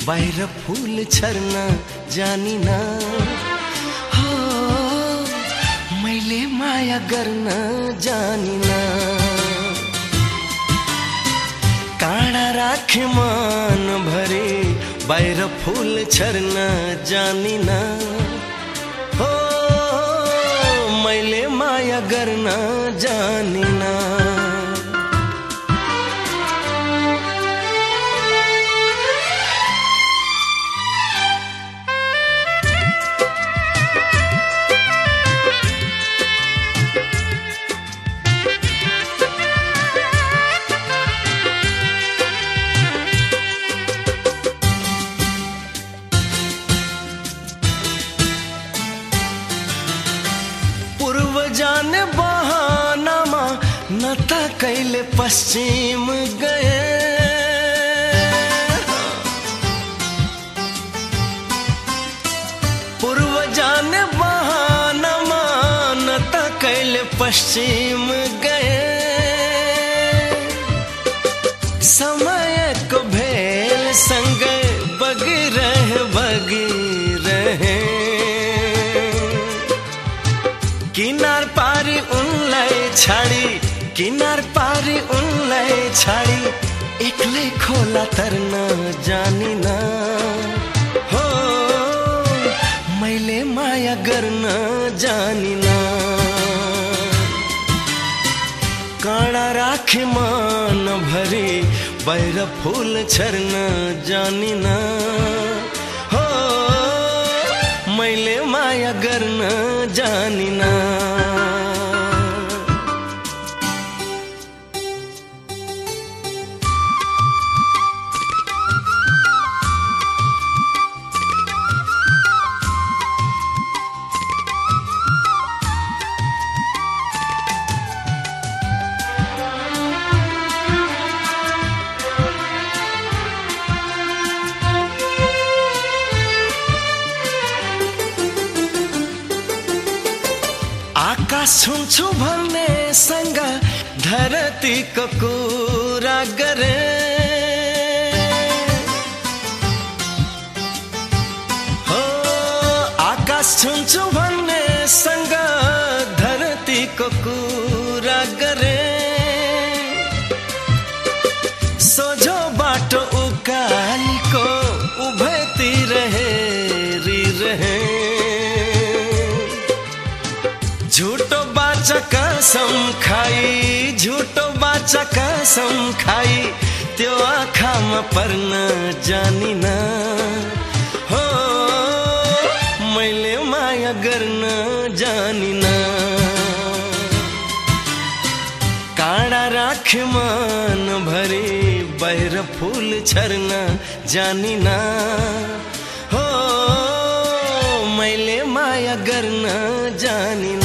बाहिर फूल छर्न जानिन हो मैले माया गर्न जानिन काँडा राखे मन भरे बाहिर फूल छर्न जानिन हो मैले माया गर्न जानिन जाने बहानामा न त कहिले पश्चिम गए पूर्व जाने बहानामा न त कहिले पश्चिम गए समयको भेल सँगै बगिरहे किनार पारी उनलाई छाडी एक्लै खोला तर्न जानिन हो मैले माया गर्न जानिन काँडा राखे मन भरि बाहिर फूल छर्न जानिन हो मैले माया गर्न जानिन आकाश छुन्छु भन्ने सँग धरतीको कुरा गरे हो आकाश छुन्छु भन्ने सँग धरतीको कुरा गरे सोझो बाटो उकालीको उभयतिर हेरिरहे झूठो बाचा कसम खाई त्यो आँखामा पर्न जानिन हो मैले माया गर्न जानिन काँडा राखे मन भरि बाहिर फूल छर्न जानिन हो मैले माया गर्न जानिन